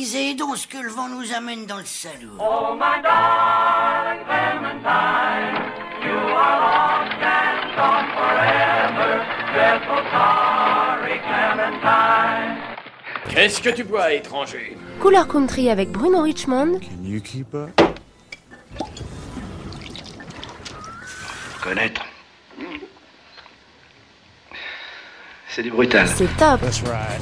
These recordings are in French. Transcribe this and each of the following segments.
aiguisé, donc ce que le vent nous amène dans le salon. Oh my darling Clementine, you are lost and gone forever, dreadful sorry Clementine. Qu'est-ce que tu bois, étranger? Couleur Country avec Bruno Richmond. Can you keep up? Connaître. C'est du brutal. C'est top. That's right.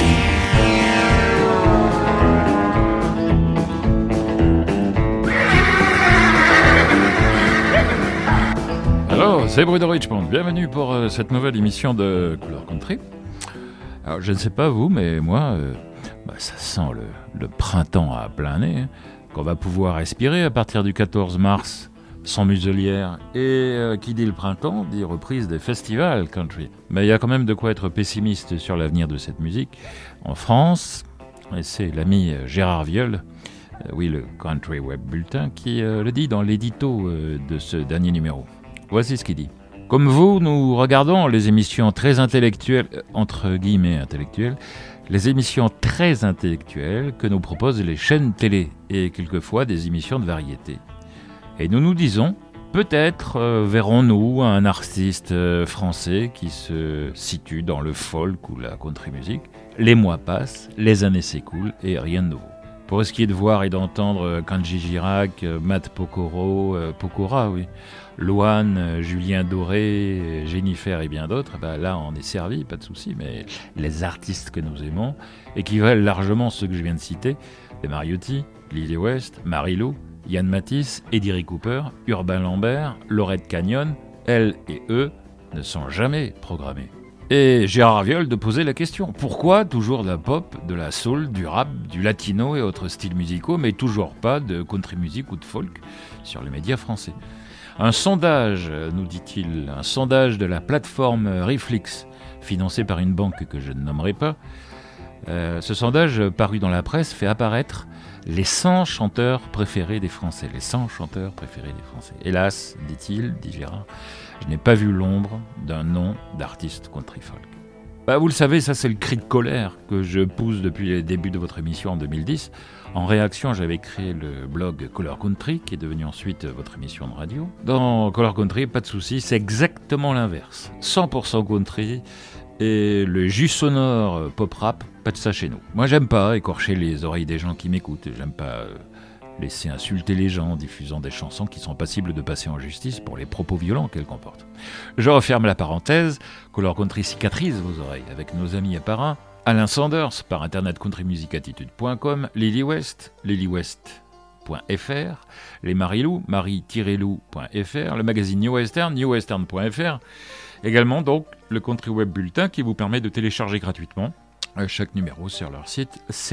Alors, c'est Bruno Richmond. Bienvenue pour cette nouvelle émission de Couleur Country. Alors, je ne sais pas vous, mais moi, ça sent le printemps à plein nez, hein, qu'on va pouvoir respirer à partir du 14 mars, sans muselière. Et qui dit le printemps, dit reprise des festivals country. Mais il y a quand même de quoi être pessimiste sur l'avenir de cette musique. En France, et c'est l'ami Gérard Viol, oui, le Country Web Bulletin, qui le dit dans l'édito de ce dernier numéro. Voici ce qu'il dit. Comme vous, nous regardons les émissions très intellectuelles, entre guillemets intellectuelles, les émissions très intellectuelles que nous proposent les chaînes télé et quelquefois des émissions de variété. Et nous nous disons, peut-être verrons-nous un artiste français qui se situe dans le folk ou la country music. Les mois passent, les années s'écoulent et rien de nouveau. Pour ce qui est de voir et d'entendre Kenji Girac, Matt Pokora, oui, Louane, Julien Doré, Jennifer et bien d'autres, là on est servi, pas de souci, mais les artistes que nous aimons, équivalent largement ceux que je viens de citer, les Mariotti, Lily West, Marie-Lou, Yann Matisse, Eddie Ray Cooper, Urbain Lambert, Lorette Canyon, elles et eux ne sont jamais programmés. Et Gérard Viol de poser la question, pourquoi toujours de la pop, de la soul, du rap, du latino et autres styles musicaux, mais toujours pas de country music ou de folk sur les médias français? Un sondage, nous dit-il, un sondage de la plateforme Reflix, financé par une banque que je ne nommerai pas. Ce sondage, paru dans la presse, fait apparaître les 100 chanteurs préférés des Français. Les 100 chanteurs préférés des Français. Hélas, dit-il, dit Gérard, je n'ai pas vu l'ombre d'un nom d'artiste country folk. Vous le savez, ça c'est le cri de colère que je pousse depuis les débuts de votre émission en 2010. En réaction, j'avais créé le blog Couleur Country, qui est devenu ensuite votre émission de radio. Dans Couleur Country, pas de souci, c'est exactement l'inverse. 100% country et le jus sonore pop-rap, pas de ça chez nous. Moi, j'aime pas écorcher les oreilles des gens qui m'écoutent. J'aime pas laisser insulter les gens en diffusant des chansons qui sont passibles de passer en justice pour les propos violents qu'elles comportent. Je referme la parenthèse. Couleur Country cicatrise vos oreilles avec nos amis et parrains. Alain Sanders, par internet countrymusicattitude.com, Lily West, lilywest.fr, les Marie-Lou, marie-lou.fr, le magazine New Western, newwestern.fr, également donc le Country Web Bulletin qui vous permet de télécharger gratuitement chaque numéro sur leur site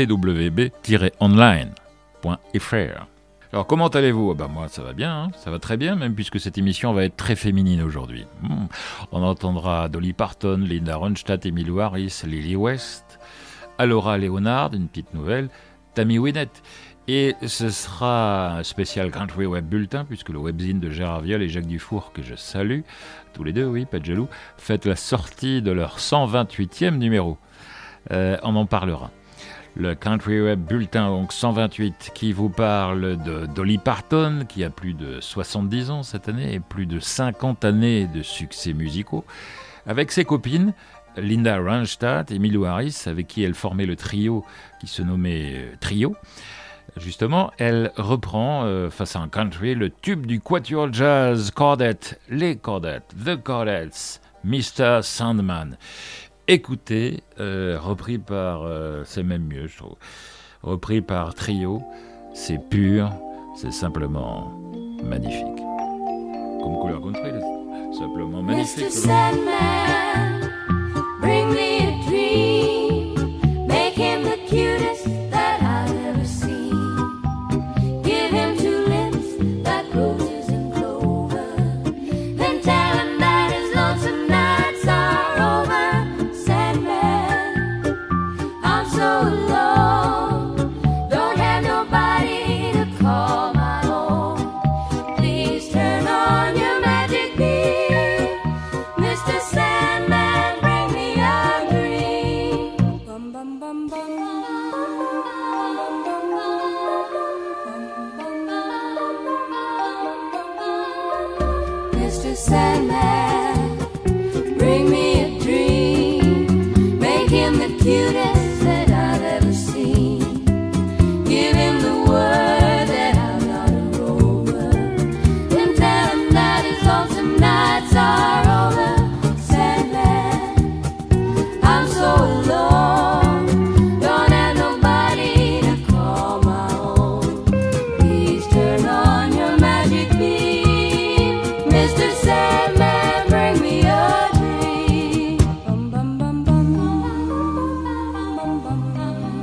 cwb-online.fr. Alors comment allez-vous? Moi ça va bien, ça va très bien même puisque cette émission va être très féminine aujourd'hui. On entendra Dolly Parton, Linda Ronstadt, Emmylou Harris, Lily West, Alora Leonard, une petite nouvelle, Tammy Wynette. Et ce sera un spécial Country Web Bulletin puisque le webzine de Gérard Viol et Jacques Dufour, que je salue, tous les deux, oui, pas de jaloux, fête la sortie de leur 128e numéro. On en parlera. Le Country Web Bulletin, donc 128, qui vous parle de Dolly Parton, qui a plus de 70 ans cette année et plus de 50 années de succès musicaux, avec ses copines Linda Ronstadt et Emmylou Harris, avec qui elle formait le trio qui se nommait Trio. Justement, elle reprend, face à un country, le tube du quatuor jazz Chordette, les Chordettes, The Chordettes, Mr. Sandman. Écoutez, repris par, c'est même mieux je trouve, repris par Trio, c'est pur, c'est simplement magnifique. Comme Couleur Country, c'est simplement magnifique. Mr. Sandman, bring me a dream, make him the cutest that I've ever seen. Give him two lips like roses and clover, then tell him that his lonesome nights are over. Sandman, I'm so alone, don't have nobody to call my own. Please turn on your magic beam, Mr. Sandman. Mr. Sandman, bring me a dream. Make him the cutest that I've ever seen. Give him the word that I'm not a rover. Then tell him that his lonesome nights are over. Sandman, I'm so alone, don't have nobody to call my own. Please turn on your magic beam. Mr. Sandman, bring me a dream. Bum, bum, bum, bum, bum, bum, bum,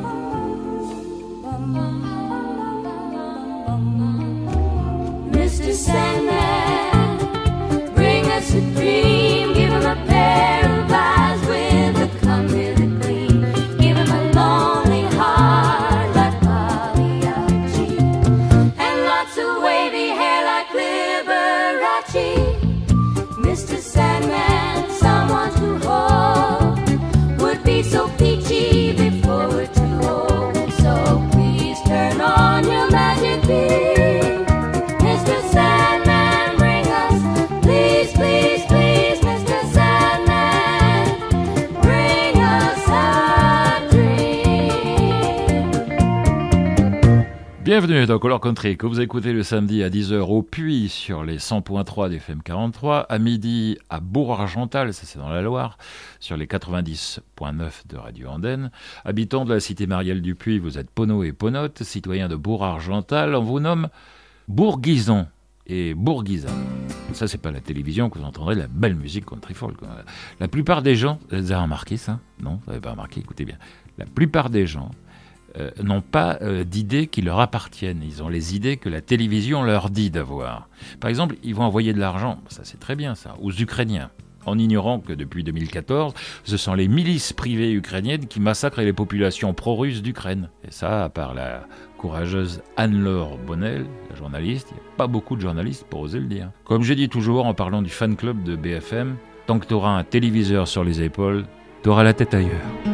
bum. Mr. Sandman, bring us a dream. Give him a pair of eyes with a come with a gleam. Give him a lonely heart like Pagliacci, and lots of wavy hair like Liberace. Mr. Sandman, someone to hold would be so peachy before we're too old. So please turn on your magic beam. Mr. Sandman, bring us, please, please, please, Mr. Sandman, bring us a dream. Bienvenue dans Color Country, que vous écoutez le samedi à 10h au Puy sur les 100.3 d'FM 43, à midi à Bourg-Argental, ça c'est dans la Loire, sur les 90.9 de Radio Andenne. Habitants de la cité Marielle du Puy, vous êtes Pono et Ponote, citoyens de Bourg-Argental, on vous nomme Bourguisan et Bourguisanne. Ça, c'est pas la télévision que vous entendrez de la belle musique country folk. La plupart des gens, vous avez remarqué ça? Non, vous n'avez pas remarqué, écoutez bien. La plupart des gens n'ont pas d'idées qui leur appartiennent. Ils ont les idées que la télévision leur dit d'avoir. Par exemple, ils vont envoyer de l'argent, ça c'est très bien ça, aux Ukrainiens, en ignorant que depuis 2014, ce sont les milices privées ukrainiennes qui massacrent les populations pro-russes d'Ukraine. Et ça, à part la courageuse Anne-Laure Bonnel, la journaliste, il n'y a pas beaucoup de journalistes pour oser le dire. Comme je dis toujours en parlant du fan club de BFM, tant que tu auras un téléviseur sur les épaules, tu auras la tête ailleurs.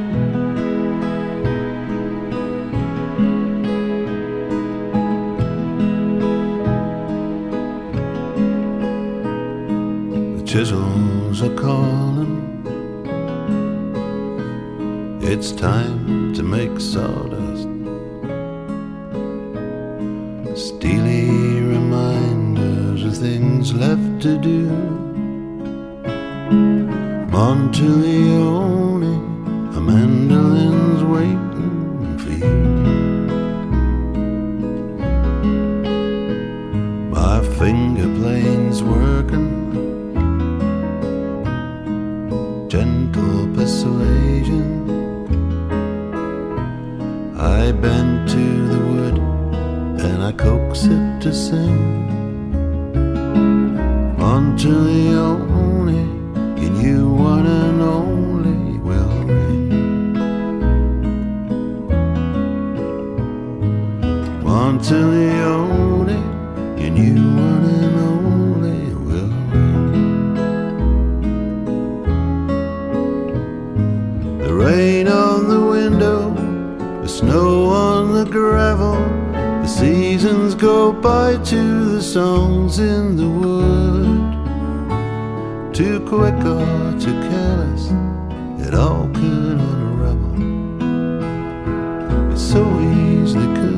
Chisels are calling. It's time to make sawdust. Steely reminders of things left to do. Monteleone, a mandolin's waiting for you. My finger plane's working. Gentle persuasion. I bend to the wood and I coax it to sing. Monteleone, you knew one and only will ring. Monteleone, you knew one and only will ring. The rain on the window, the snow on the gravel, the seasons go by to the songs in the wood. Too quick or too careless, it all could unravel. It so easily could.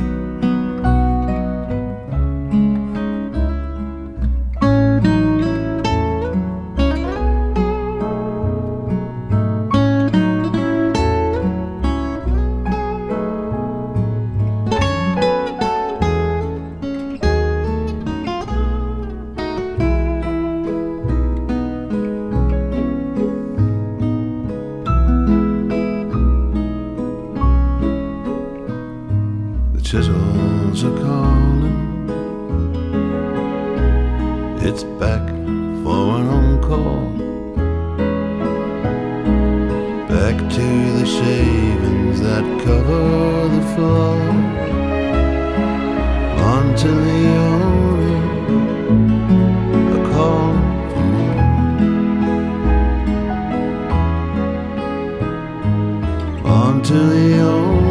Chisels are calling. It's back for an encore. Back to the shavings that cover the floor. Monteleone, a call for more. Monteleone.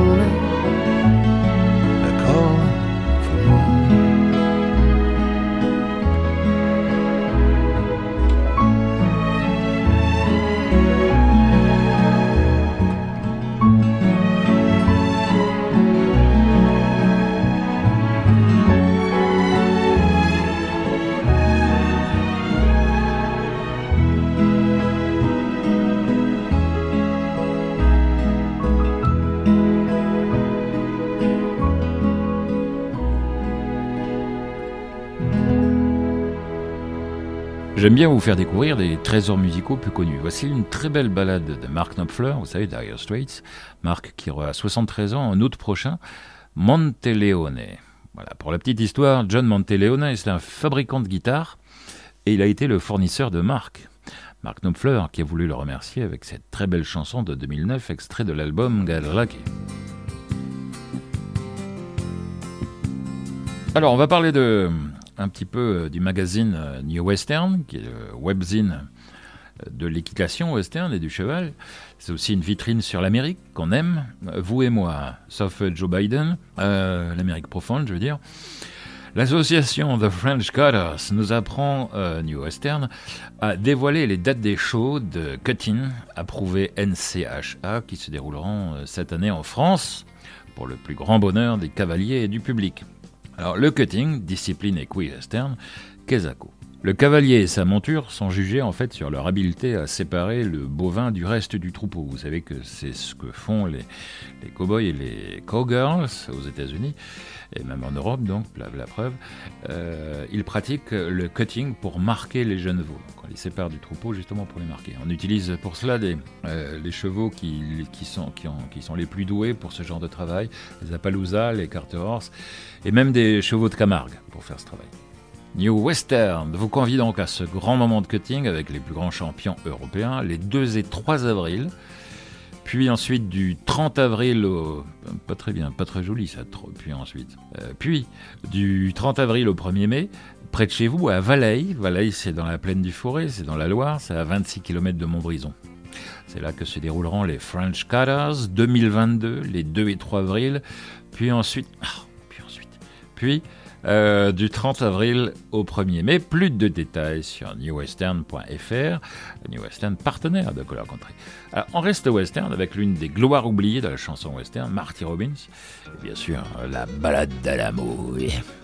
J'aime bien vous faire découvrir des trésors musicaux plus connus. Voici une très belle ballade de Mark Knopfler, vous savez, Dire Straits. Mark qui aura 73 ans en août prochain. Monteleone. Voilà, pour la petite histoire, John Monteleone, c'est un fabricant de guitares et il a été le fournisseur de Mark. Mark Knopfler qui a voulu le remercier avec cette très belle chanson de 2009, extrait de l'album Get Lucky. Alors, on va parler un petit peu du magazine New Western, qui est le webzine de l'équitation western et du cheval. C'est aussi une vitrine sur l'Amérique qu'on aime, vous et moi, sauf Joe Biden, l'Amérique profonde, je veux dire. L'association The French Cutters nous apprend, New Western, à dévoiler les dates des shows de cutting approuvés NCHA qui se dérouleront cette année en France, pour le plus grand bonheur des cavaliers et du public. Alors, le cutting, discipline équine-western, Kesako. Le cavalier et sa monture sont jugés en fait sur leur habileté à séparer le bovin du reste du troupeau. Vous savez que c'est ce que font les cow-boys et les cowgirls aux États-Unis et même en Europe, donc la preuve. Ils pratiquent le cutting pour marquer les jeunes veaux. Donc, on les sépare du troupeau justement pour les marquer. On utilise pour cela les chevaux qui sont les plus doués pour ce genre de travail, les Appaloosa, les Carter Horse et même des chevaux de Camargue pour faire ce travail. New Western vous convie donc à ce grand moment de cutting avec les plus grands champions européens les 2 et 3 avril, puis ensuite du 30 avril au... Pas très bien, pas très joli ça, puis du 30 avril au 1er mai, près de chez vous, à Valeille. Valeille, c'est dans la plaine du Forêt, c'est dans la Loire, c'est à 26 km de Montbrison. C'est là que se dérouleront les French Cutters 2022, les 2 et 3 avril, puis du 30 avril au 1er mai. Plus de détails sur newwestern.fr, New Western partenaire de Couleur Country. Alors, on reste western avec l'une des gloires oubliées de la chanson western, Marty Robbins, et bien sûr la balade de l'amour.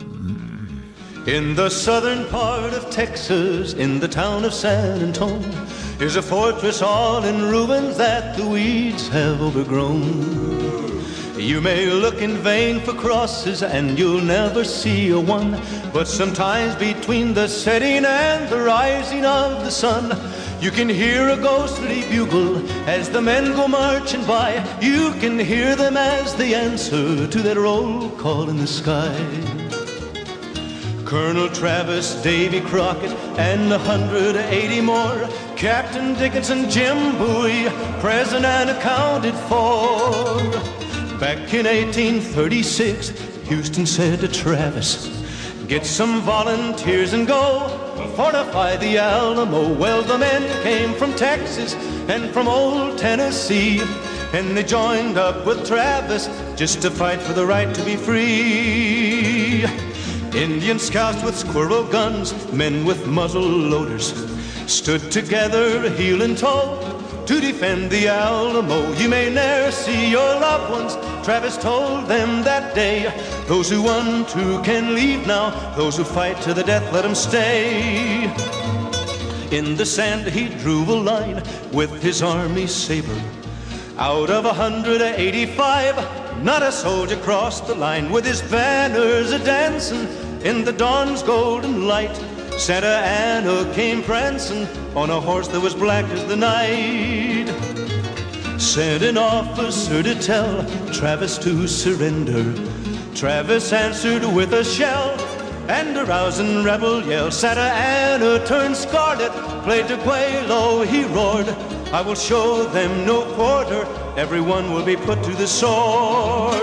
In the southern part of Texas, in the town of San Antonio, is a fortress all in ruins that the weeds have overgrown. You may look in vain for crosses and you'll never see a one, but sometimes between the setting and the rising of the sun, you can hear a ghostly bugle as the men go marching by. You can hear them as they answer to that roll call in the sky. Colonel Travis, Davy Crockett, and 180 more, Captain Dickinson, Jim Bowie, present and accounted for. Back in 1836, Houston said to Travis, get some volunteers and go fortify the Alamo. Well, the men came from Texas and from old Tennessee, and they joined up with Travis just to fight for the right to be free. Indian scouts with squirrel guns, men with muzzle loaders, stood together heel and toe to defend the Alamo. You may ne'er see your loved ones, Travis told them that day. Those who want to can leave now, those who fight to the death, let them stay. In the sand he drew a line with his army saber. Out of 185, not a soldier crossed the line, with his banners a-dancing in the dawn's golden light. Santa Anna came prancing on a horse that was black as the night. Sent an officer to tell Travis to surrender. Travis answered with a shell and a rousing rebel yell. Santa Anna turned scarlet, played to Quelo, he roared, I will show them no quarter, everyone will be put to the sword.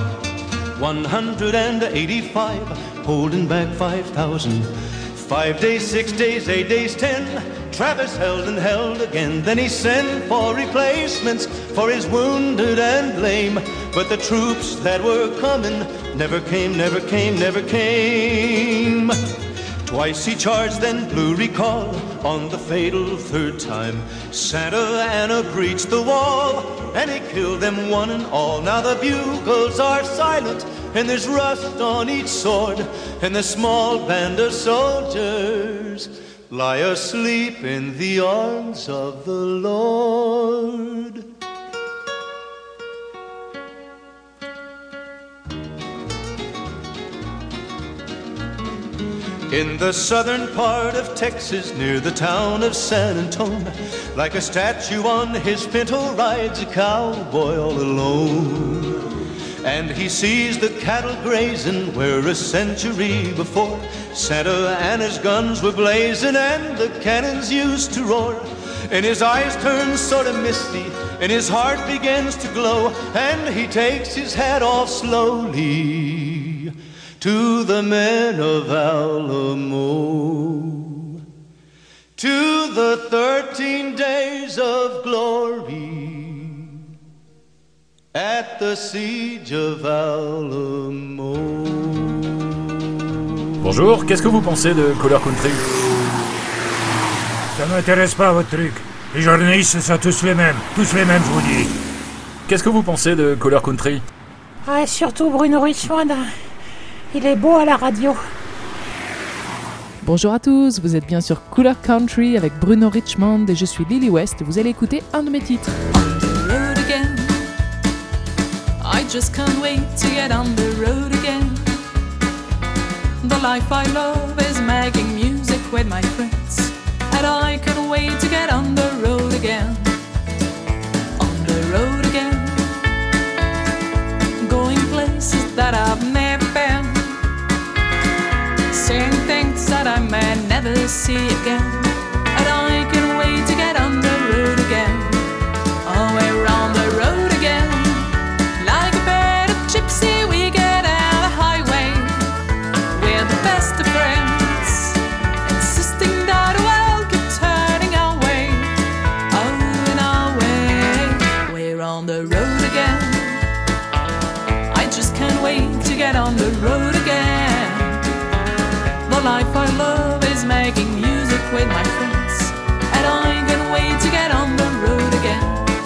185, holding back 5,000. 5 days, 6 days, 8 days, 10. Travis held and held again. Then he sent for replacements for his wounded and lame. But the troops that were coming never came, never came, never came. Twice he charged, then blew recall. On the fatal third time, Santa Anna breached the wall, and he killed them one and all. Now the bugles are silent, and there's rust on each sword, and the small band of soldiers lie asleep in the arms of the Lord. In the southern part of Texas, near the town of San Antone, like a statue on his pinto rides a cowboy all alone. And he sees the cattle grazing where a century before Santa and his guns were blazing and the cannons used to roar. And his eyes turn sort of misty and his heart begins to glow, and he takes his hat off slowly to the men of Alamo, to the 13 days of glory at the siege of Alamo. Bonjour, qu'est-ce que vous pensez de Couleur Country? Ça m'intéresse pas votre truc. Les journalistes sont tous les mêmes, je vous dis. Qu'est-ce que vous pensez de Couleur Country? Ah, surtout Bruno Richmond. Il est beau à la radio. Bonjour à tous, vous êtes bien sur Couleur Country avec Bruno Richmond et je suis Lily West. Vous allez écouter un de mes titres. On the road again. I just can't wait to get on the road again. The life I love is making music with my friends, and I can't wait to get on the road again. On the road again. Going places that I've never been, seeing things that I may never see again, and I can't wait to get on the road again. Oh, we're on the road again. Like a bed of gypsy, we get out the highway. We're the best of friends, insisting that the world keep turning our way. Oh, in our way. We're on the road again. I just can't wait to get on the road again. The life I love is making music with my friends, and I can't wait to get on the road again.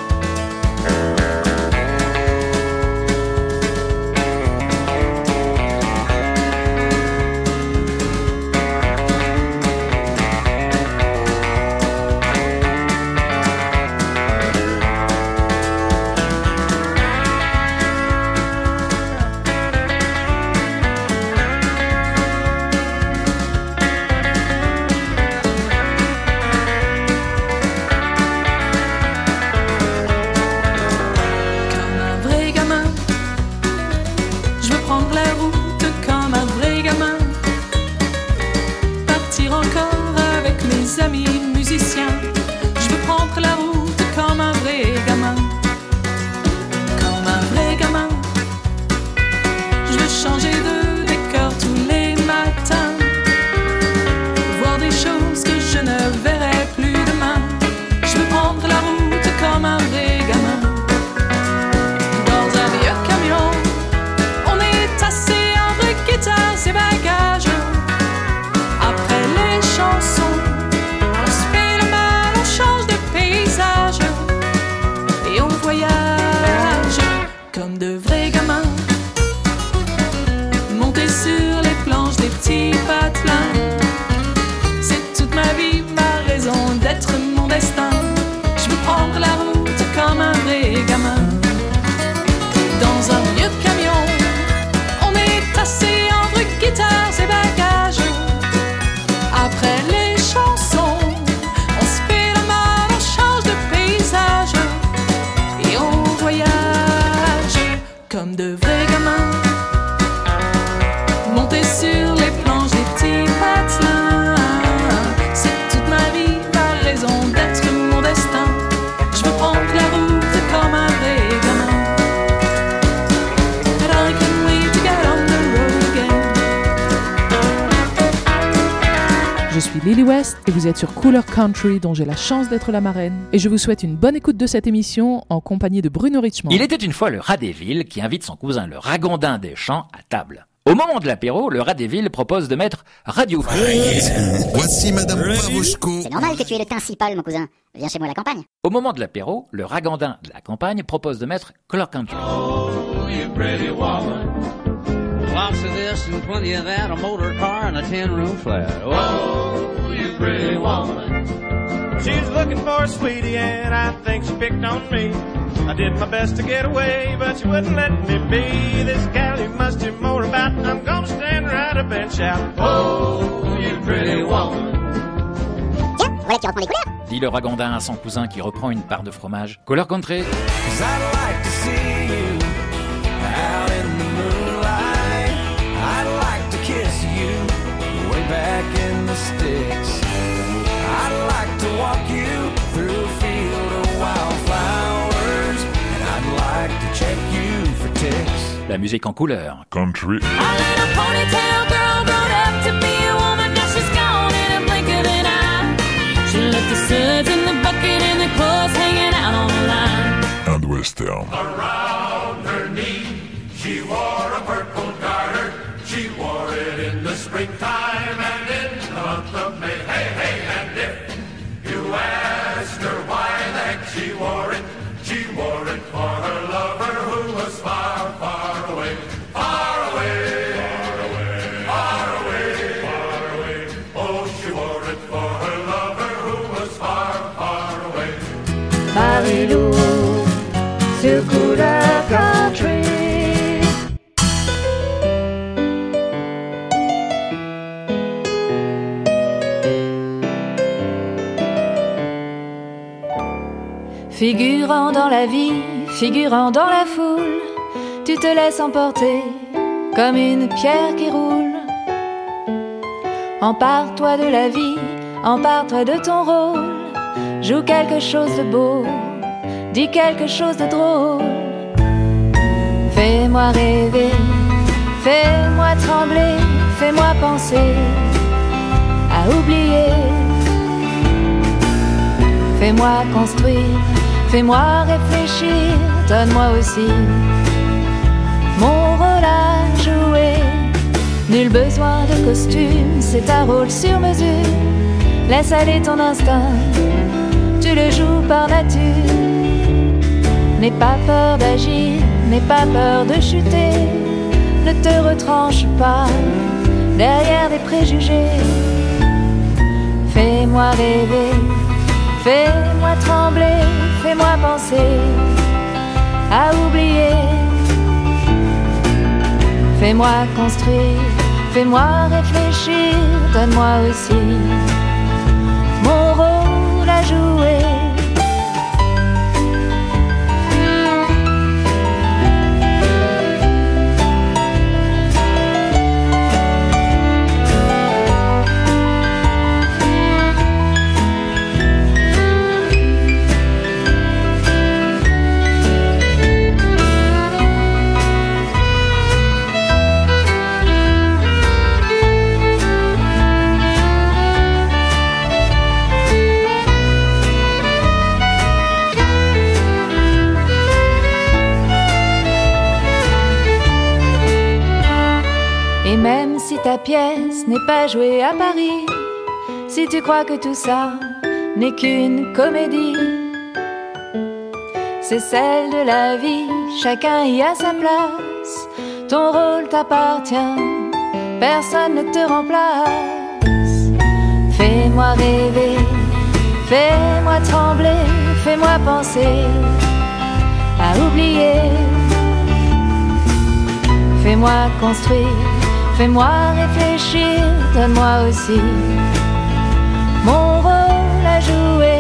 Je suis Lily West et vous êtes sur Couleur Country dont j'ai la chance d'être la marraine. Et je vous souhaite une bonne écoute de cette émission en compagnie de Bruno Richmond. Il était une fois le rat des villes qui invite son cousin le ragondin des champs à table. Au moment de l'apéro, le rat des villes propose de mettre Radio France. Voici Madame Pavouchko. C'est normal que tu aies le principal, mon cousin. Viens chez moi à la campagne. Au moment de l'apéro, le ragondin de la campagne propose de mettre Couleur Country. Oh, you pretty woman. Lots of this and plenty of that, a motor car and a 10-room flat. Oh, you pretty woman. She's looking for a sweetie and I think she picked on me. I did my best to get away, but she wouldn't let me be. This gal you must do more about. I'm gonna stand right up and shout, oh, you pretty woman. Tiens, voilà qui reprend les couleurs. Dit le ragondin à son cousin qui reprend une part de fromage. Couleur Country. 'Cause I'd like to see you out in the moonlight. I'd like to kiss you way back in the sticks. I'd like to walk you through a field of wildflowers. And I'd like to check you for ticks. La musique en couleur. Country. A little ponytail girl grown up to be a woman. Now she's gone in a blink of an eye. She left the suds in the bucket and the clothes hanging out on the line. And western. Around her knee, she wore a purple garter. She wore it in the springtime and in the month of May. Hey, hey, and if you asked her why the heck she wore it for her lover who was far, far away. Far away, far away, far away, far away. Oh, she wore it for her lover who was far, far away. Marilou, sur Couleur Country. Figurant dans la vie, figurant dans la foule, tu te laisses emporter comme une pierre qui roule. Empare-toi de la vie, empare-toi de ton rôle. Joue quelque chose de beau, dis quelque chose de drôle. Fais-moi rêver, fais-moi trembler, fais-moi penser à oublier. Fais-moi construire, fais-moi réfléchir, donne-moi aussi mon rôle à jouer. Nul besoin de costume, c'est un rôle sur mesure. Laisse aller ton instinct, tu le joues par nature. N'aie pas peur d'agir, n'aie pas peur de chuter. Ne te retranche pas derrière des préjugés. Fais-moi rêver, fais-moi trembler, fais-moi penser à oublier. Fais-moi construire, fais-moi réfléchir, donne-moi aussi mon rôle à jouer. Et même si ta pièce n'est pas jouée à Paris, si tu crois que tout ça n'est qu'une comédie, c'est celle de la vie, chacun y a sa place. Ton rôle t'appartient, personne ne te remplace. Fais-moi rêver, fais-moi trembler, fais-moi penser à oublier. Fais-moi construire, fais-moi réfléchir, donne-moi aussi mon rôle à jouer.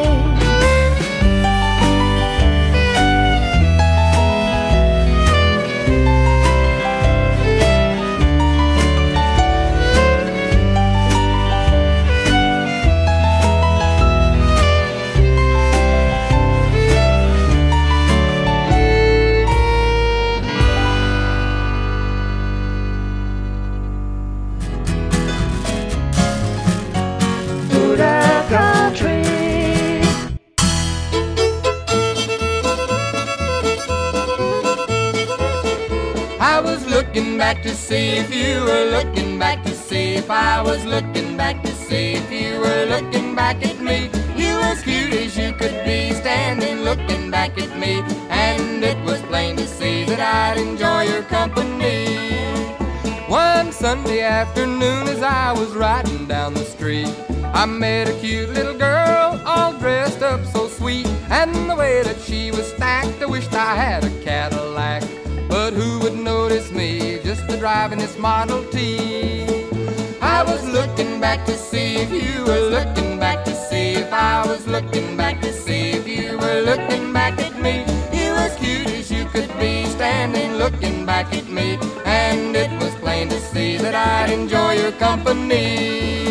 Looking back to see if you were looking back to see if I was looking back to see if you were looking back at me. You as cute as you could be, standing looking back at me, and it was plain to see that I'd enjoy your company. One Sunday afternoon as I was riding down the street, I met a cute little girl all dressed up so sweet, and the way that she was stacked I wished I had a Cadillac. But who would notice me just a driving this Model T? I I was looking back to see if you were looking back to see if I was looking back to see if you were looking back at me. You as cute as you could be, standing looking back at me, and it was plain to see that I'd enjoy your company.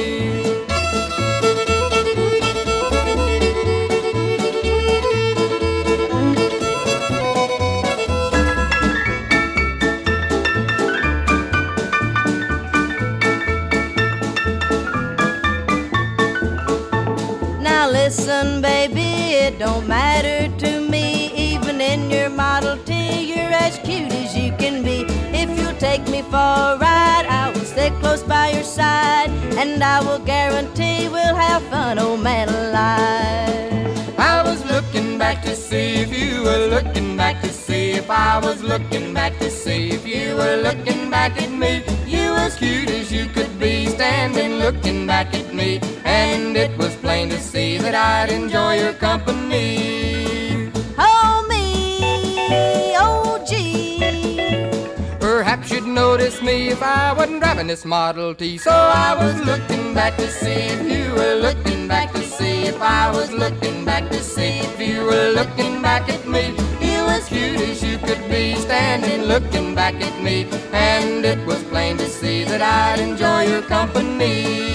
Listen, baby, it don't matter to me. Even in your Model T, you're as cute as you can be. If you'll take me for a ride, I will stay close by your side, and I will guarantee we'll have fun, old man alive. I was looking back to see if you were looking back to see if I was looking back to see if you were looking back at me. You as cute as you could be, standing looking back at me, and it was plain to see that I'd enjoy your company. Oh me, oh gee. Perhaps you'd notice me if I wasn't driving this Model T. So I was looking back to see if you were looking back to see if I was looking back to see if you were looking back at me. You as cute as you could be, standing looking back at me, and it was plain to see that I'd enjoy your company.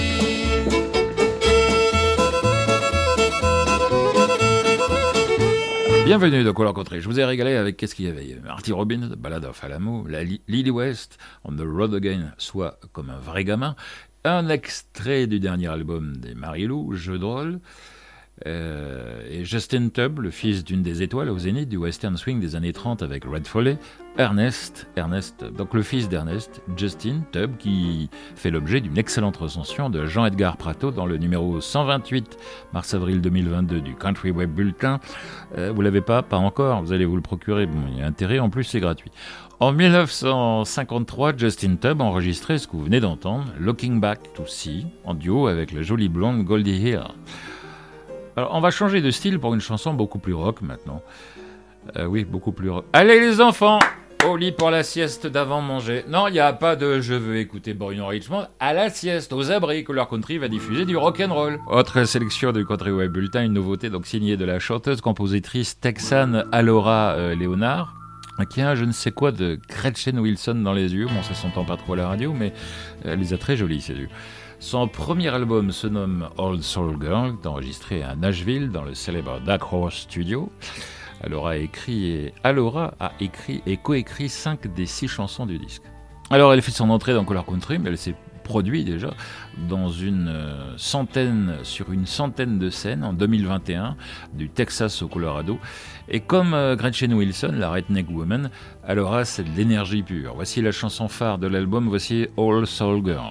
Bienvenue dans Couleur Country. Je vous ai régalé avec qu'est-ce qu'il y avait. Marty Robbins, Ballad of Alamo, la Lily West, On the Road Again, soit comme un vrai gamin, un extrait du dernier album des Marilou, Jeu de rôle, et Justin Tubb, le fils d'une des étoiles au zénith du western swing des années 30 avec Red Foley, Ernest, donc le fils d'Ernest, Justin Tubb, qui fait l'objet d'une excellente recension de Jean-Edgar Prato dans le numéro 128, mars-avril 2022 du Country Web Bulletin. Vous l'avez pas encore, vous allez vous le procurer, bon, il y a intérêt, en plus c'est gratuit. En 1953, Justin Tubb enregistrait ce que vous venez d'entendre, Looking Back to See, en duo avec la jolie blonde Goldie Hill. Alors, on va changer de style pour une chanson beaucoup plus rock maintenant. Oui, beaucoup plus rock. Allez les enfants, au lit pour la sieste d'avant-manger. Non, il n'y a pas de « je veux écouter Bruno Richmond » à la sieste, aux abris. Couleur Country va diffuser du rock'n'roll. Autre sélection du Country Web Bulletin, une nouveauté donc signée de la chanteuse-compositrice texane Alora Leonard, qui a un je ne sais quoi de Gretchen Wilson dans les yeux. Bon, ça s'entend pas trop à la radio, mais elle les a très jolies, ces yeux. Son premier album se nomme Old Soul Girl, enregistré à Nashville dans le célèbre Dark Horse Studio. Alora a écrit et coécrit 5 des 6 chansons du disque. Alors elle fait son entrée dans Couleur Country, mais elle s'est produit déjà dans sur une centaine de scènes en 2021, du Texas au Colorado. Et comme Gretchen Wilson, la Redneck Woman, Alora c'est de l'énergie pure. Voici la chanson phare de l'album, voici Old Soul Girl.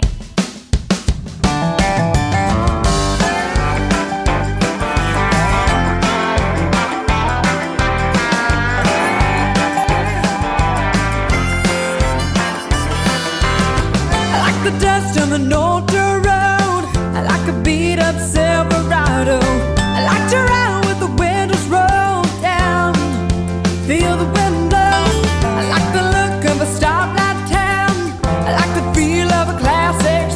The dust on the Norton Road. I like a beat up Silverado. I like to ride with the windows rolled down. Feel the wind blow. I like the look of a stoplight town. I like the feel of a Class 6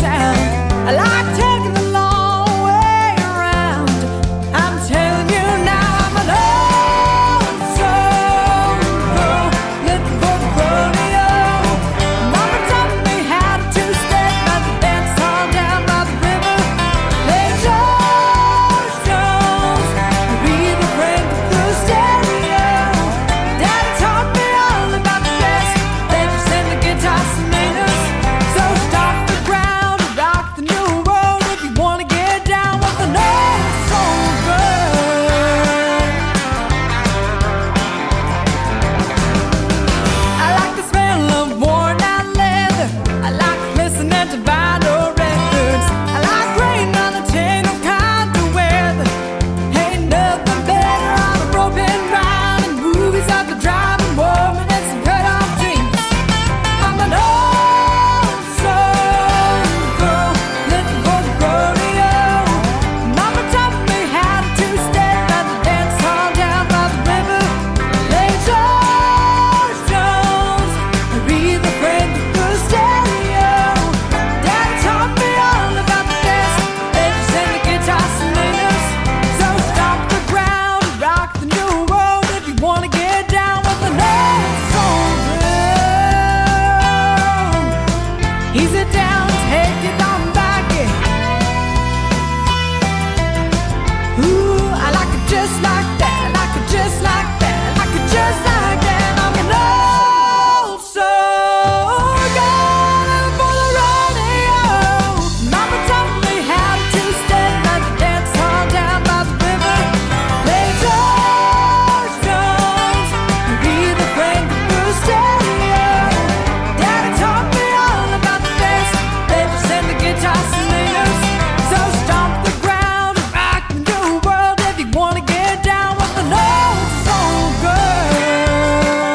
just like that, and I could just like that, and I could just like that. I'm an old soul girl living for the rodeo. Mama taught me how to step and to dance all down by the river. Play George Jones, be the friend of the stereo. Daddy taught me all about the bass, papers and the guitar singers. So stomp the ground and rock the new world if you wanna get down with an old soul girl.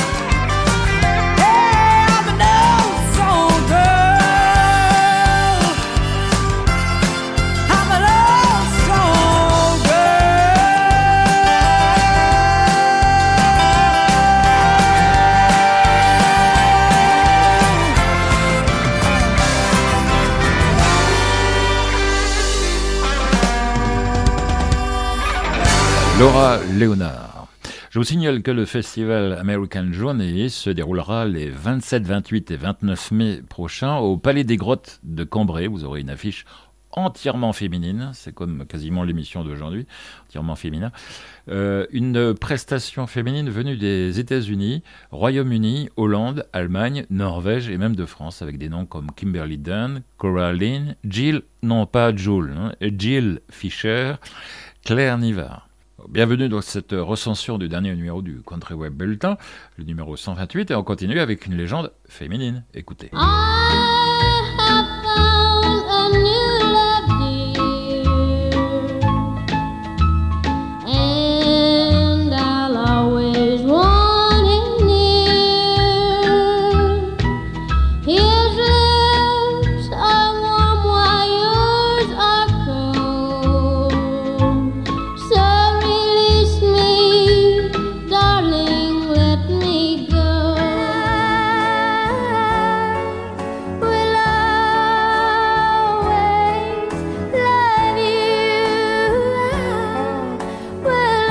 Hey, I'm an old soul girl. I'm an old soul Laura Léonard. Je vous signale que le festival American Journey se déroulera les 27, 28 et 29 mai prochains au Palais des Grottes de Cambrai. Vous aurez une affiche entièrement féminine, c'est comme quasiment l'émission d'aujourd'hui, entièrement féminin. Une prestation féminine venue des États-Unis, Royaume-Uni, Hollande, Allemagne, Norvège et même de France, avec des noms comme Kimberly Dunn, Coraline, Jill Fisher, Claire Nivard. Bienvenue dans cette recension du dernier numéro du Country Web Bulletin, le numéro 128, et on continue avec une légende féminine. Écoutez. And I'll always want him near. His lips are warm while yours are cold. So release me, darling, let me go. Will always love you. Will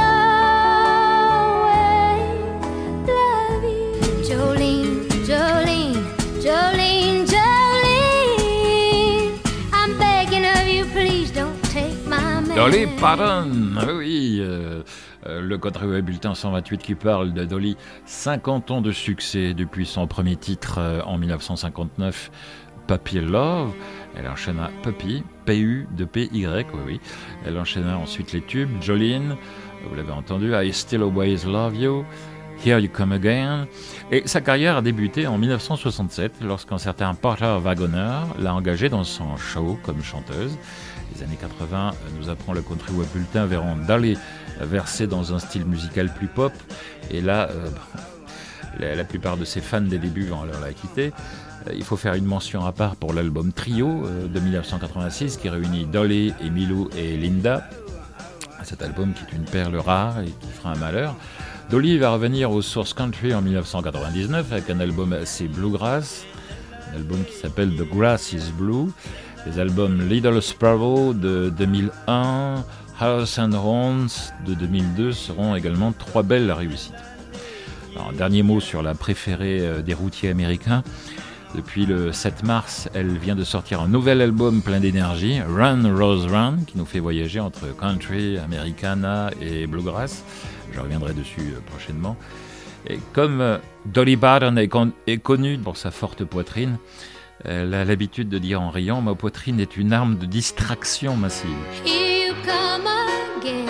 always love you. Jolene, Jolene, Jolene, Jolene, I'm begging of you, please don't take my man. Dolly Parton, oui, le Country Web Bulletin 128 qui parle de Dolly, 50 ans de succès depuis son premier titre en 1959, Puppy Love. Elle enchaîna Puppy, P-U-P-Y, oui. Elle enchaîna ensuite les tubes, Jolene, vous l'avez entendu, I Still Always Love You, Here You Come Again. Et sa carrière a débuté en 1967 lorsqu'un certain Porter Wagoner l'a engagée dans son show comme chanteuse. Les années 80 nous apprend le Country Web Bulletin verront Dolly versée dans un style musical plus pop. Et là, la plupart de ses fans des débuts vont alors la quitter. Il faut faire une mention à part pour l'album Trio de 1986 qui réunit Dolly, Emmylou et Linda. Cet album qui est une perle rare et qui fera un malheur. Dolly va revenir aux sources country en 1999 avec un album assez bluegrass, un album qui s'appelle The Grass is Blue. Les albums Little Sparrow de 2001, House and Horns de 2002 seront également trois belles réussites. Alors, un dernier mot sur la préférée des routiers américains. Depuis le 7 mars, elle vient de sortir un nouvel album plein d'énergie, Run Rose Run, qui nous fait voyager entre country, americana et bluegrass. Je reviendrai dessus prochainement. Et comme Dolly Parton est connue pour sa forte poitrine, elle a l'habitude de dire en riant « Ma poitrine est une arme de distraction massive ». Here you come again.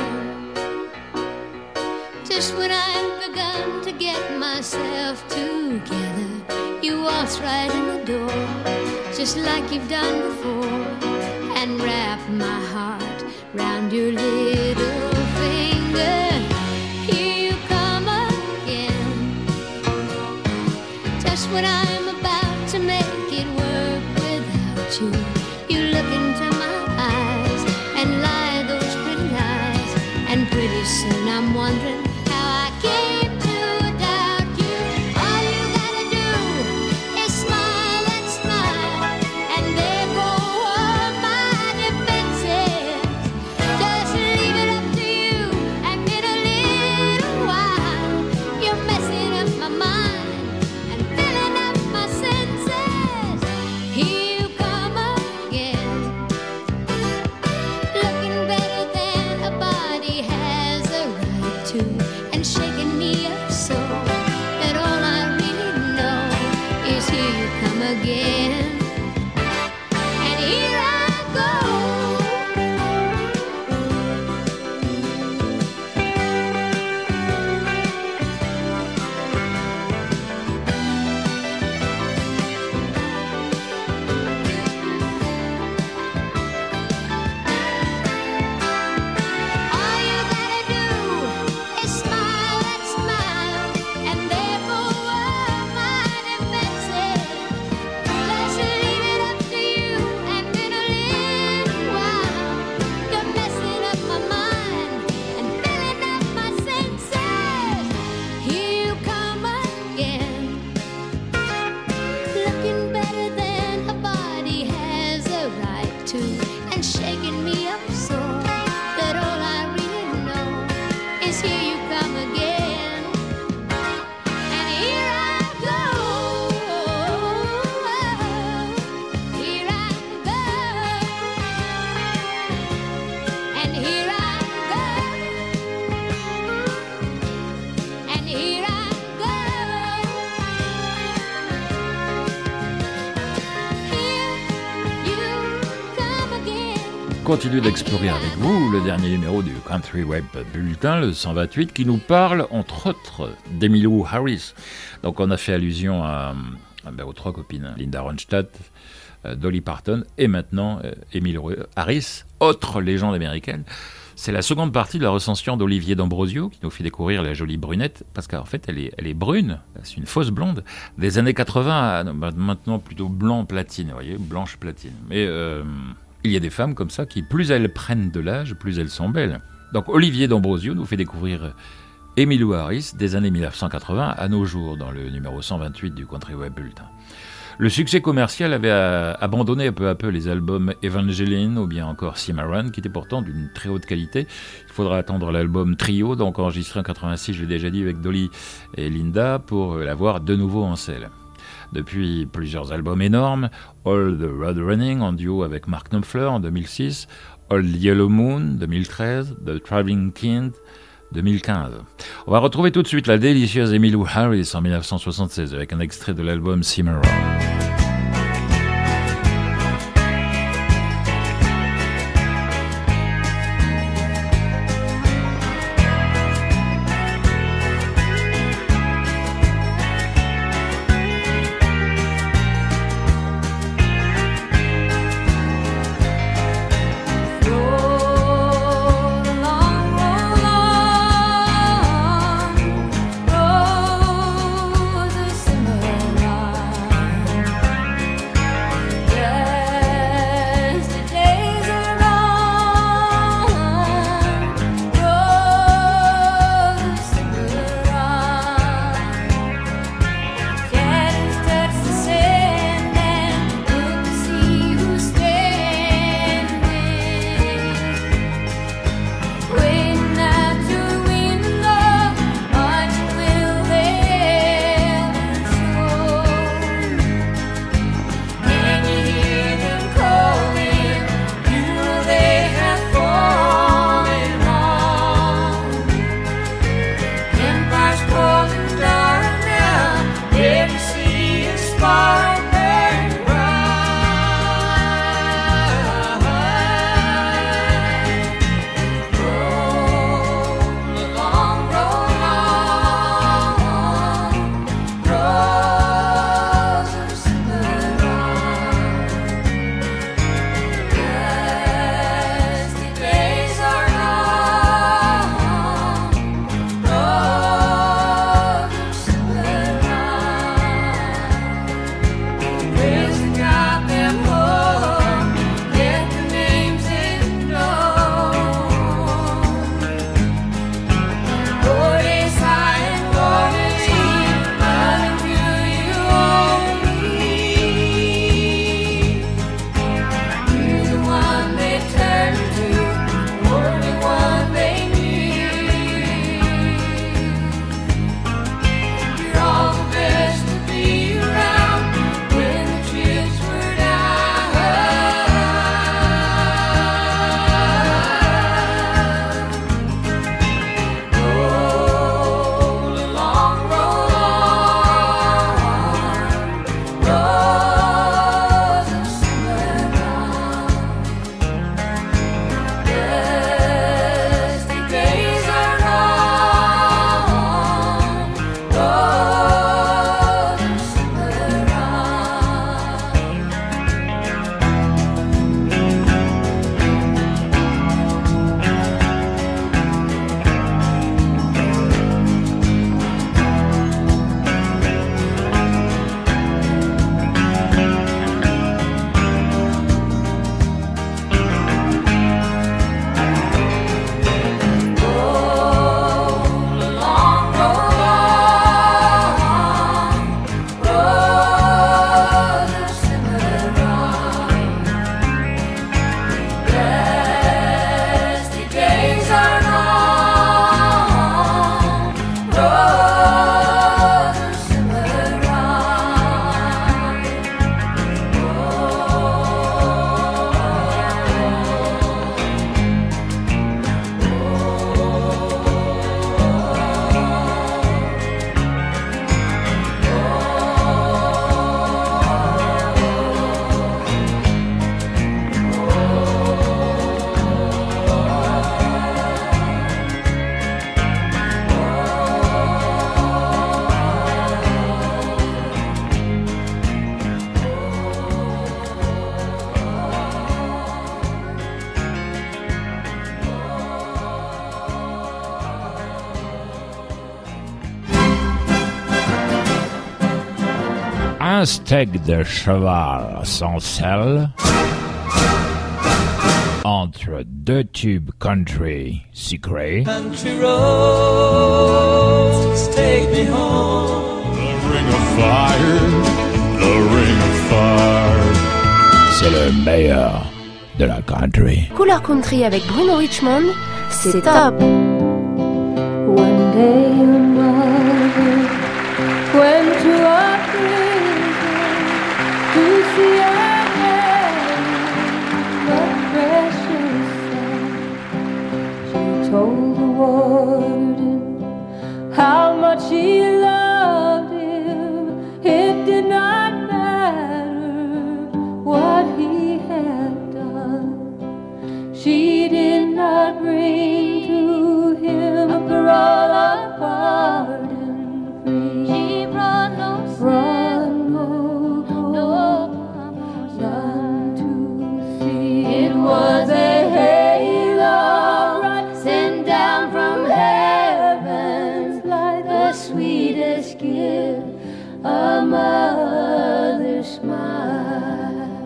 Just when I've begun to get myself together, you waltz right in the door, just like you've done before, and wrap my heart round your little finger. Here you come again. Just when I'm about to make it work without you, you look into my eyes and lie those pretty lies, and pretty soon I'm wondering how I came to doubt you. All you gotta do is smile and smile, and there go all my defenses. Just leave it up to you, and in a little while you're messing up my mind and filling up my senses. Here you come again, looking better than a body has continue d'explorer avec vous le dernier numéro du Country Web Bulletin, le 128, qui nous parle, entre autres, d'Emmylou Harris. Donc on a fait allusion aux trois copines, Linda Ronstadt, Dolly Parton et maintenant Emmylou Harris, autre légende américaine. C'est la seconde partie de la recension d'Olivier D'Ambrosio qui nous fait découvrir la jolie brunette, parce qu'en fait elle est brune, c'est une fausse blonde, des années 80 à maintenant plutôt blanc platine, vous voyez, blanche platine. Mais il y a des femmes comme ça qui, plus elles prennent de l'âge, plus elles sont belles. Donc Olivier D'Ambrosio nous fait découvrir Emmylou Harris des années 1980 à nos jours dans le numéro 128 du Country Web Bulletin. Le succès commercial avait abandonné peu à peu les albums Evangeline ou bien encore Cimarron, qui étaient pourtant d'une très haute qualité. Il faudra attendre l'album Trio, donc enregistré en 86, je l'ai déjà dit, avec Dolly et Linda, pour l'avoir de nouveau en selle. Depuis plusieurs albums énormes, All the Road Running en duo avec Mark Knopfler en 2006, Old Yellow Moon 2013, The Traveling Kind 2015. On va retrouver tout de suite la délicieuse Emmylou Harris en 1976 avec un extrait de l'album Cimarron. Roll along, roll on, roll the Cimarron. Un steak de cheval sans sel entre deux tubes country sucrés. Country roads, take me home. The ring of fire, the ring of fire. C'est le meilleur de la country. Couleur Country avec Bruno Richmond, c'est top. One day your mother went to a prison to see her name, but precious son. She told the warden how much she loved him. It did not matter what he had done. She did not bring to him a parole of pardon free. She brought no son, none to see. It was a halo sent down from heaven, like the sweetest gift, a mother's smile.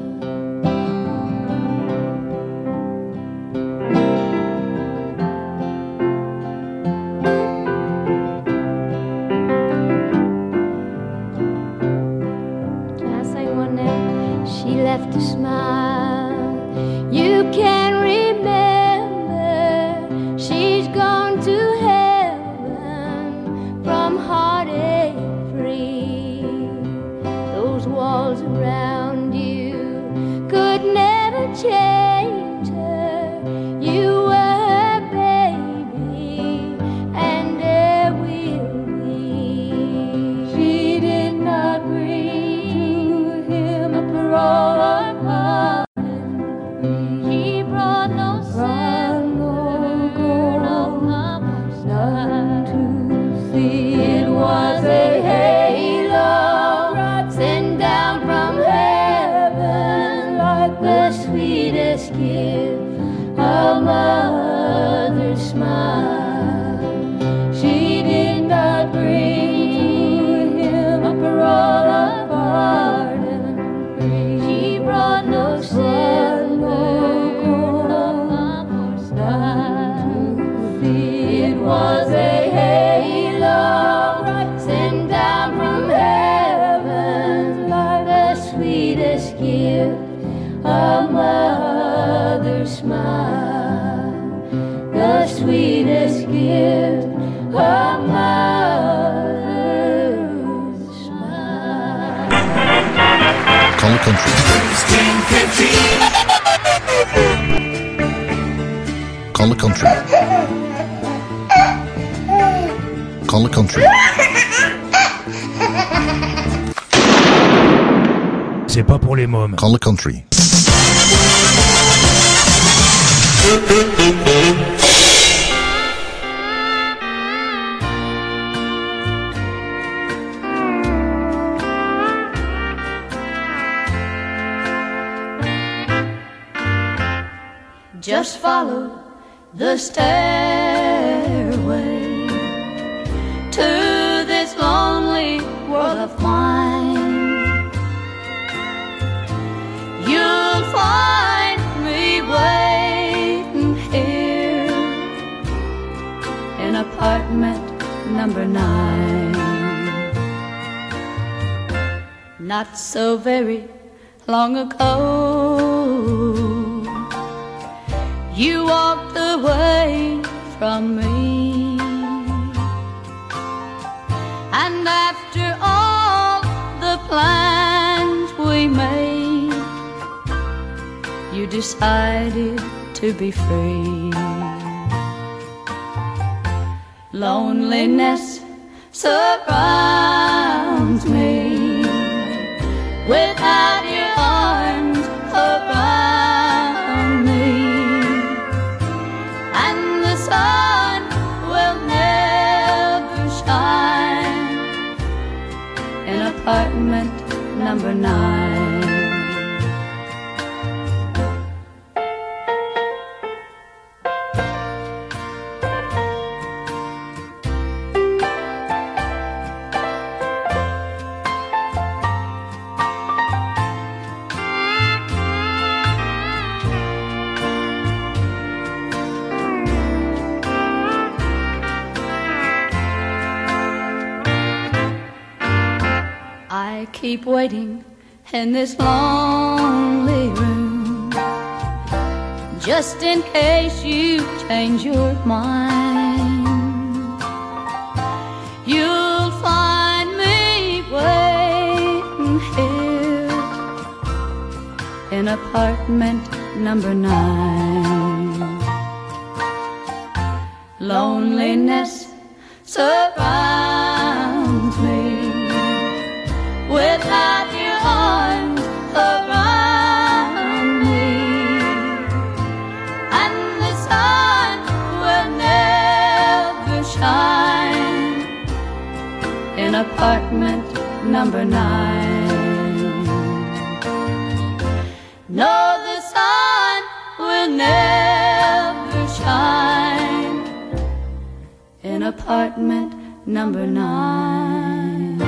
She left a smile you can remember. She's gone to heaven from heartache free. Those walls around you could never change her. You were her baby, and there will be. She did not bring to him a parole or pardon. He brought no son, no gold, none to see. It was a halo sent down from heaven, like the sweetest gift, a mother's smile. She did not bring to him a parole or pardon. He brought no son, no gold, none to see. It was a halo sent down from heaven, like the sweetest gift, a mother's smile. The sweetest gift, a mother's smile. Color Country. Color Country. Color Country. C'est pas pour les mômes. Color Country. Just follow the stairway to this lonely world of mine. You'll find me waiting here in apartment number 9. Not so very long ago, you walked away from me, and after all the plans we made, you decided to be free. Loneliness surrounds me without your arms around me. Sun will never shine in apartment number 9. keep waiting in this lonely room, just in case you change your mind. You'll find me waiting here in apartment number 9. Loneliness surrounds me without your arms around me, and the sun will never shine in apartment number 9. No, the sun will never shine in apartment number 9.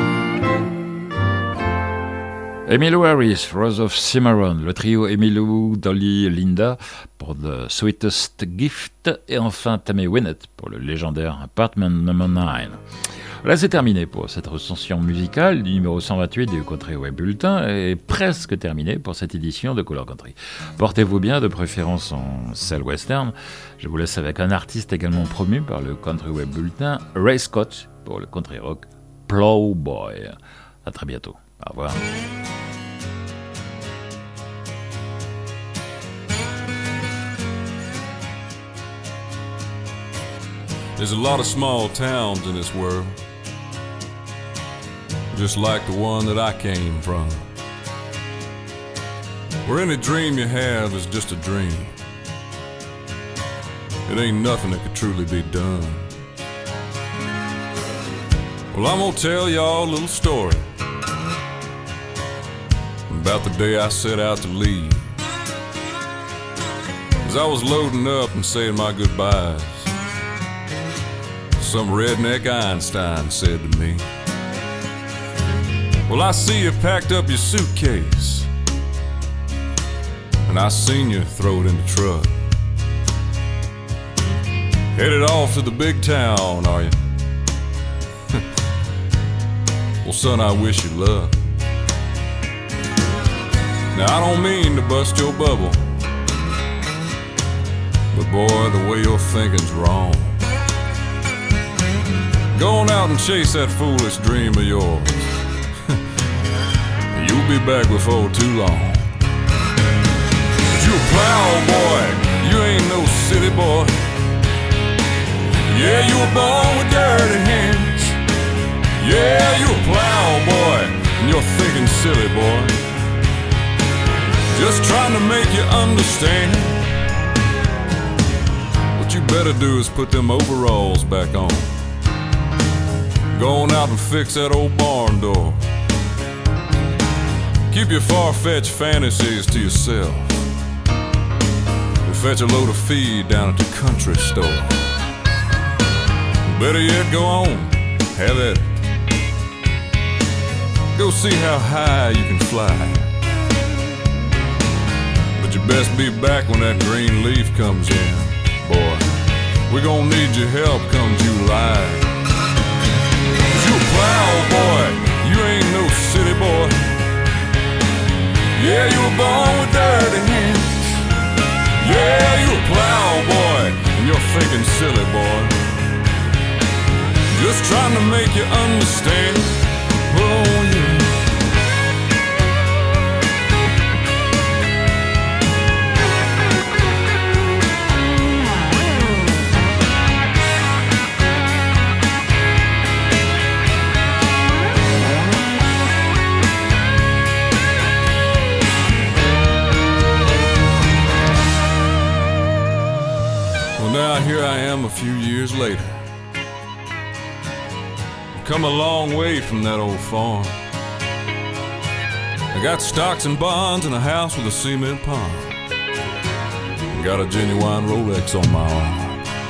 Emmylou Harris, Rose of Cimarron, le trio Emmylou, Dolly, Linda pour The Sweetest Gift, et enfin Tammy Wynette pour le légendaire Apartment Number 9. Là, c'est terminé pour cette recension musicale du numéro 128 du Country Web Bulletin, et presque terminé pour cette édition de Couleur Country. Portez-vous bien, de préférence en style western. Je vous laisse avec un artiste également promu par le Country Web Bulletin, Ray Scott, pour le country rock Plowboy. À très bientôt. Au revoir. There's a lot of small towns in this world, just like the one that I came from, where any dream you have is just a dream. It ain't nothing that could truly be done. Well, I'm gonna tell y'all a little story about the day I set out to leave. As I was loading up and saying my goodbyes, some redneck Einstein said to me, well, I see you packed up your suitcase, and I seen you throw it in the truck. Headed off to the big town, are you? Well, son, I wish you luck. Now, I don't mean to bust your bubble, but boy, the way you're thinking's wrong. Go on out and chase that foolish dream of yours. You'll be back before too long. But you a plowboy, you ain't no city boy. Yeah, you were born with dirty hands. Yeah, you a plowboy, and you're thinking silly, boy. Just trying to make you understand. What you better do is put them overalls back on. Go on out and fix that old barn door. Keep your far-fetched fantasies to yourself, and fetch a load of feed down at the country store. Better yet, go on, have at it. Go see how high you can fly. But you best be back when that green leaf comes in, boy. We're gonna need your help come July. You a plowboy, you ain't no city boy. Yeah, you were born with dirty hands. Yeah, you a plowboy, and you're thinking silly, boy. Just trying to make you understand. Oh, yeah. Now here I am a few years later. Come a long way from that old farm. I got stocks and bonds and a house with a cement pond. Got a genuine Rolex on my arm.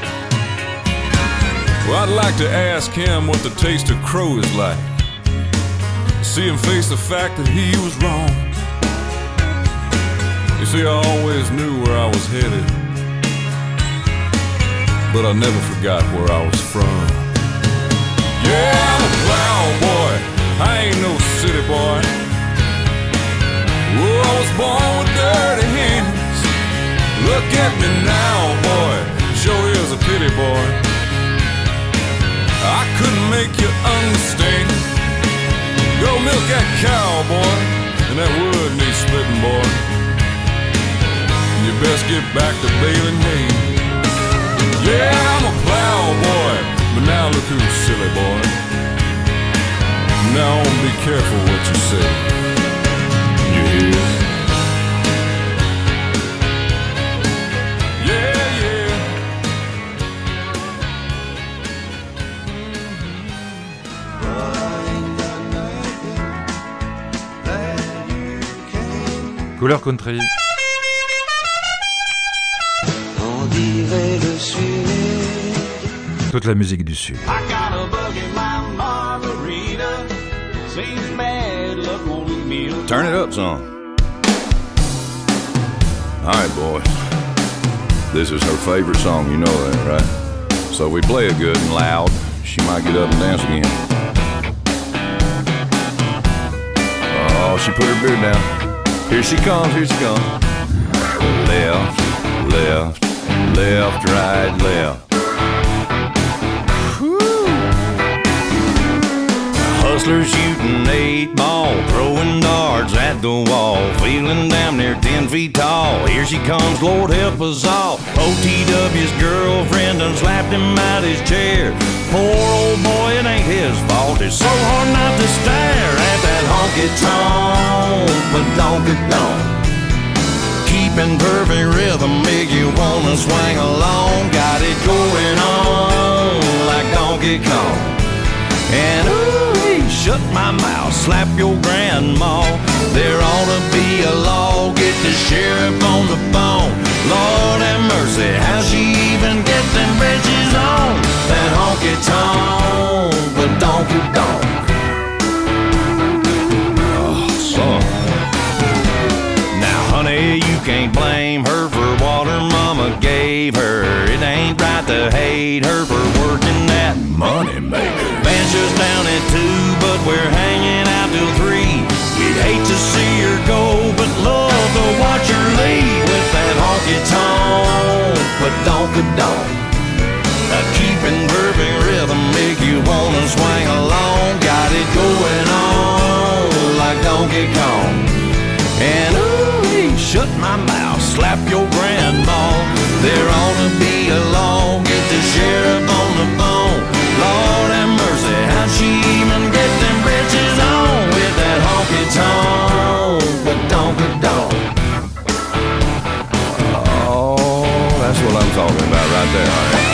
Well, I'd like to ask him what the taste of crow is like. See him face the fact that he was wrong. You see, I always knew where I was headed, but I never forgot where I was from. Yeah, I'm a plowboy, I ain't no city boy. born with dirty hands. Look at me now, boy, sure is a pity, boy. I couldn't make you understand. Go milk that cow, boy, and that wood needs splitting, boy. You best get back to baling hay. Yeah, I'm a plow boy, but now look who's silly, boy. Now be careful what you say. You hear? Yeah, yeah. Couleur country. On dirait le sud. Toute la musique du Sud. I got a bug in my margarita. Seems bad luck won't leave me alone. Turn it up some. Alright, boy. This is her favorite song, you know that, right? So if we play it good and loud, she might get up and dance again. Oh, she put her beard down. Here she comes, here she comes. Left, left, left, right, left. Hustlers shooting 8 ball, throwing darts at the wall, feeling damn near 10 feet tall. Here she comes, Lord help us all. OTW's girlfriend done slapped him out his chair. Poor old boy, it ain't his fault. It's so hard not to stare at that honky-tonk, but donk-a-donk. Keeping perfect rhythm make you wanna swing along. Got it going on like Donkey Kong. And ooh, shut my mouth, slap your grandma. There ought to be a law, get the sheriff on the phone. Lord have mercy, how she even get them bridges on? That honky-tonk, but donk-a-donk. Oh, son. Now, honey, you can't blame her for what her mama gave her. It ain't right to hate her for working that money maker. Band's just down at 2, but we're hanging out till 3. We'd hate to see her go, but love to watch her leave with that honky-tonk, but donk-a-donk. Keeping perfect rhythm make you wanna swing along. Got it going on like Donkey Kong. And ooh, shut my mouth, slap your grandma. There ought to be a law, get the sheriff on the phone. Lord have mercy, how'd she even get them britches on with that honky-tonk, but donk-a-donk. Oh, that's what I'm talking about right there, all right?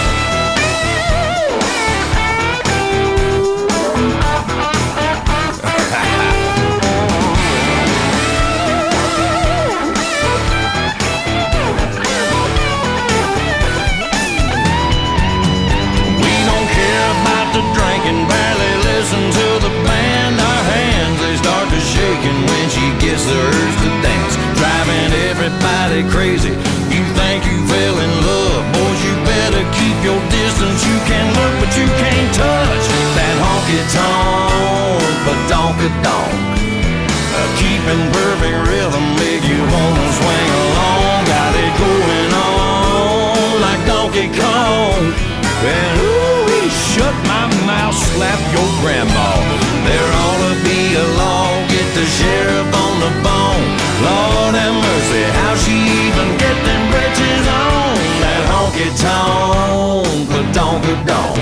When she gets the urge to dance, driving everybody crazy. You think you fell in love, boys, you better keep your distance. You can look, but you can't touch that honky-tonk, but donk-a-donk. Keeping perfect rhythm make you wanna swing along. Got it going on like Donkey Kong. And ooh, shut my mouth, slap your grandma. There ought to be a law, get the sheriff on the phone. Lord have mercy, how she even get them britches on? That honky-tonk, but donk-a-donk.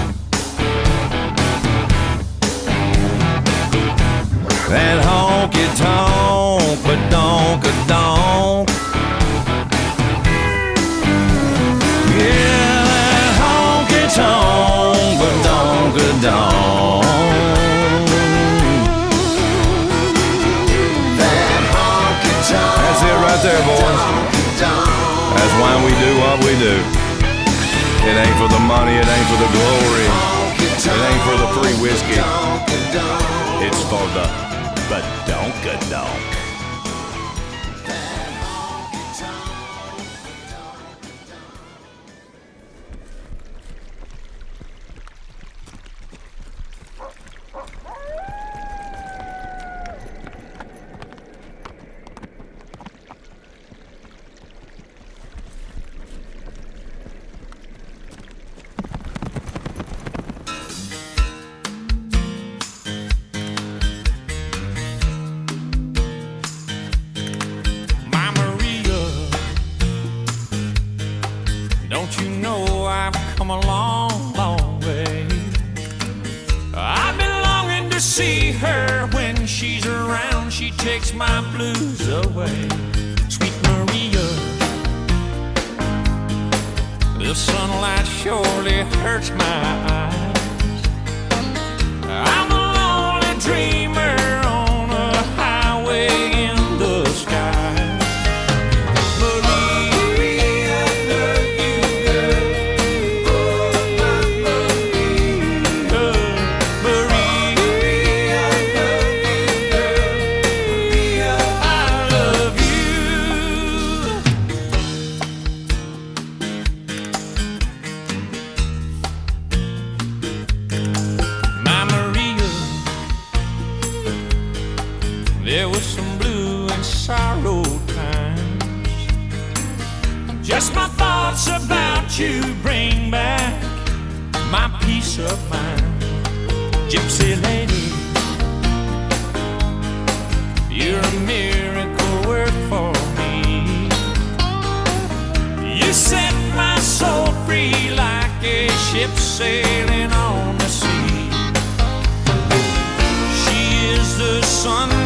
That honky-tonk, but donk-a-donk. Yeah, that honky-tonk, but donk-a-donk. That's it right there, boys. That's why we do what we do. It ain't for the money, it ain't for the glory, it ain't for the free whiskey. It's for the badonka-donk. to see her. When she's around, she takes my blues away. Sweet Maria, the sunlight surely hurts my eyes. I'm a lonely dreamer on a highway in the sky. Just my thoughts about you bring back my peace of mind. Gypsy lady, you're a miracle work for me. You set my soul free like a ship sailing on the sea. She is the sun